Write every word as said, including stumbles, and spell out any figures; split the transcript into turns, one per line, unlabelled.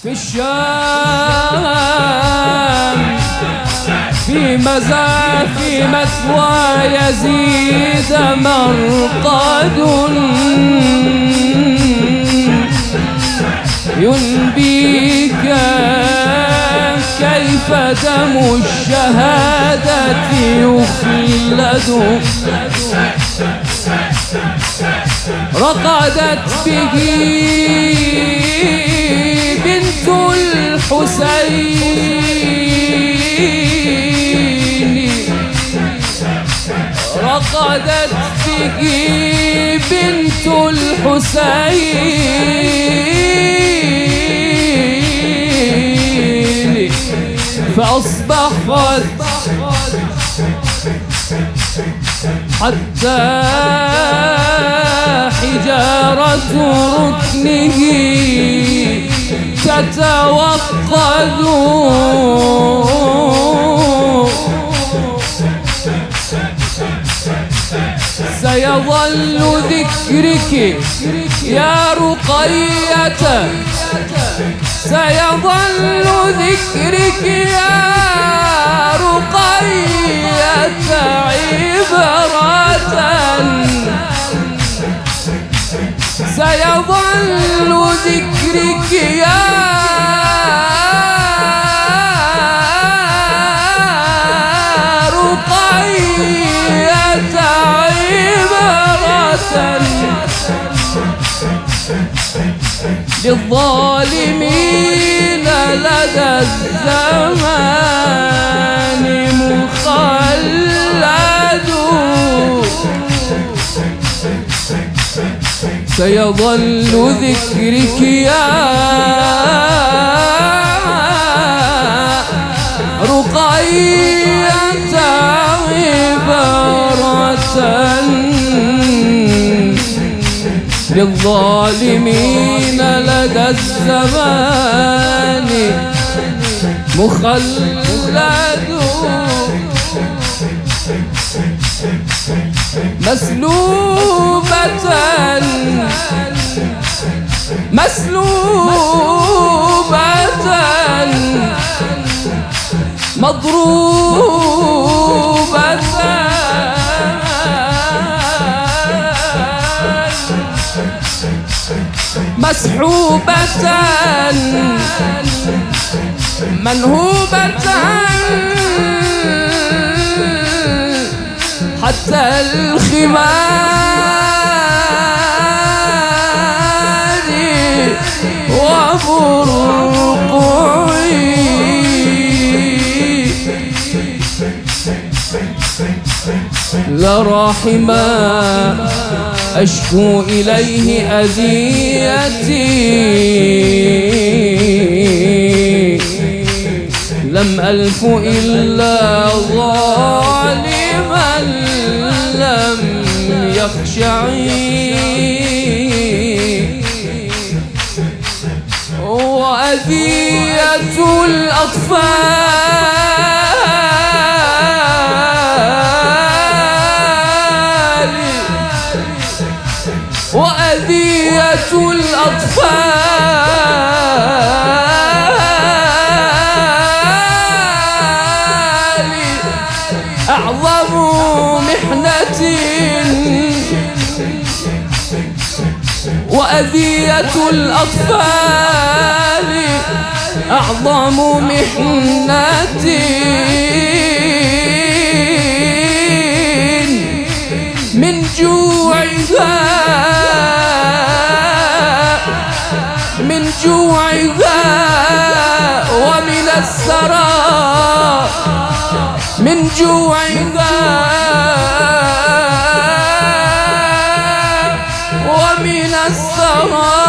في الشام في مزا في مثوى يزيد مرقد ينبيك كيف دم الشهادة يخلد رقدت به بنت الحسين رقدت به بنت الحسين فأصبحت حتى حجارة ركنه تتوقد سيظل ذكرك يا رقية سيظل ذكرك يا رقية عبرة سيظل ذكرك يا رقية عبرة للظالمين لدى الزمان مخلد سيظل ذكرك يا رقية عبرة للظالمين لدى الزمان مخلد مسلوبة مسلوبة مضروبة مسحوبة منهوبة حتى الخمار وبرقعي لراحما أشكو إليه أذيتي لم ألف إلا ظالما لم يخشعي وأذية الأطفال وأذية الأطفال أعظم محنة وأذية الأطفال أعظم محنة من جوعها من جوعها ومن السرى من جوعها ومن السرى